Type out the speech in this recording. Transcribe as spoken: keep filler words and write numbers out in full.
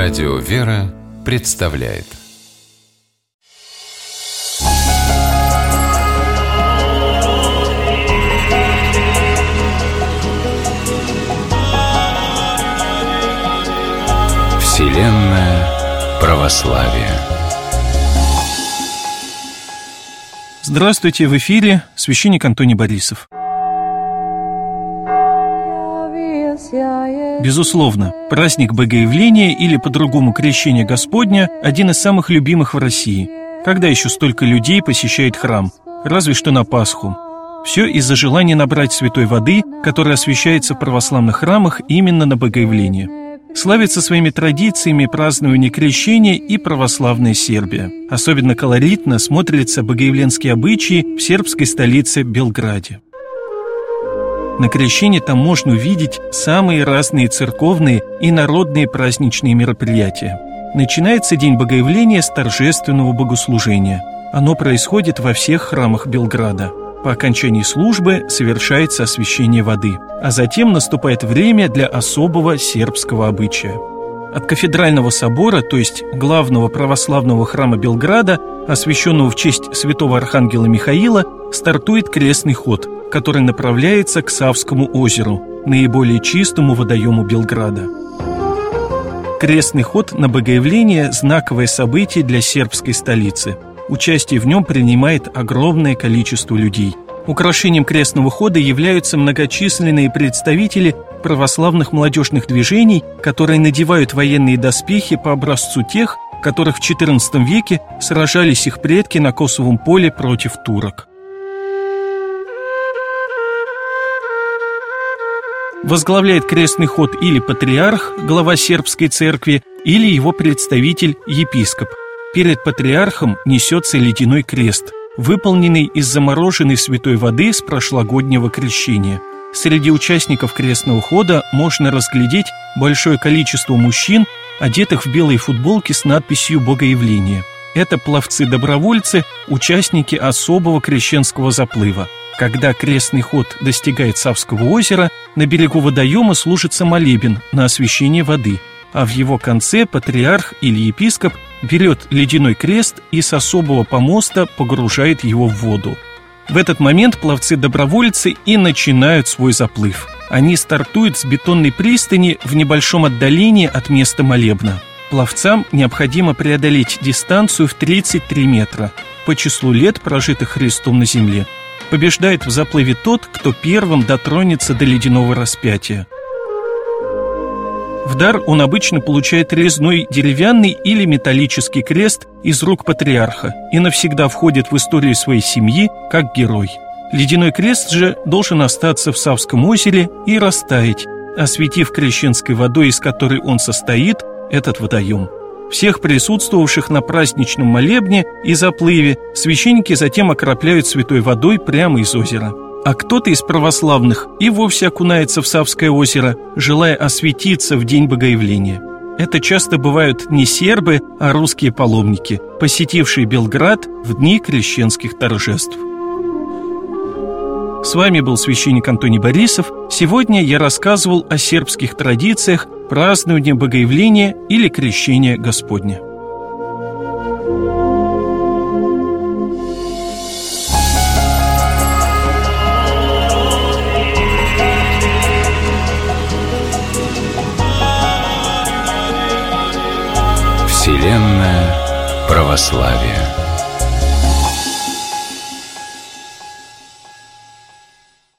Радио «Вера» представляет. Вселенная православия. Здравствуйте, в эфире священник Антоний Борисов. Безусловно, праздник Богоявления или по-другому Крещение Господня – один из самых любимых в России. Когда еще столько людей посещает храм? Разве что на Пасху. Все из-за желания набрать святой воды, которая освящается в православных храмах именно на Богоявление. Славится своими традициями празднования крещения и православная Сербия. Особенно колоритно смотрятся богоявленские обычаи в сербской столице Белграде. На крещении там можно увидеть самые разные церковные и народные праздничные мероприятия. Начинается день Богоявления с торжественного богослужения. Оно происходит во всех храмах Белграда. По окончании службы совершается освящение воды, а затем наступает время для особого сербского обычая. От кафедрального собора, то есть главного православного храма Белграда, освященного в честь святого архангела Михаила, стартует крестный ход, который направляется к Савскому озеру, наиболее чистому водоему Белграда. Крестный ход на Богоявление – знаковое событие для сербской столицы. Участие в нем принимает огромное количество людей. Украшением крестного хода являются многочисленные представители православных молодежных движений, которые надевают военные доспехи по образцу тех, которых в четырнадцатом веке сражались их предки на Косовом поле против турок. Возглавляет крестный ход или патриарх, глава сербской церкви, или его представитель, епископ. Перед патриархом несется ледяной крест, выполненный из замороженной святой воды с прошлогоднего крещения. Среди участников крестного хода можно разглядеть большое количество мужчин, одетых в белые футболки с надписью «Богоявление». Это пловцы-добровольцы, участники особого крещенского заплыва. Когда крестный ход достигает Савского озера, на берегу водоема служится молебен на освящение воды, а в его конце патриарх или епископ берет ледяной крест и с особого помоста погружает его в воду. В этот момент пловцы-добровольцы и начинают свой заплыв. Они стартуют с бетонной пристани в небольшом отдалении от места молебна. Пловцам необходимо преодолеть дистанцию в тридцать три метра по числу лет, прожитых Христом на земле. Побеждает в заплыве тот, кто первым дотронется до ледяного распятия. В дар он обычно получает резной деревянный или металлический крест из рук патриарха и навсегда входит в историю своей семьи как герой. Ледяной крест же должен остаться в Савском озере и растаять, осветив крещенской водой, из которой он состоит, этот водоем. Всех присутствовавших на праздничном молебне и заплыве священники затем окропляют святой водой прямо из озера. А кто-то из православных и вовсе окунается в Савское озеро, желая осветиться в день Богоявления. Это часто бывают не сербы, а русские паломники, посетившие Белград в дни крещенских торжеств. С вами был священник Антоний Борисов. Сегодня я рассказывал о сербских традициях празднования Богоявления или Крещения Господня. Вселенная православия.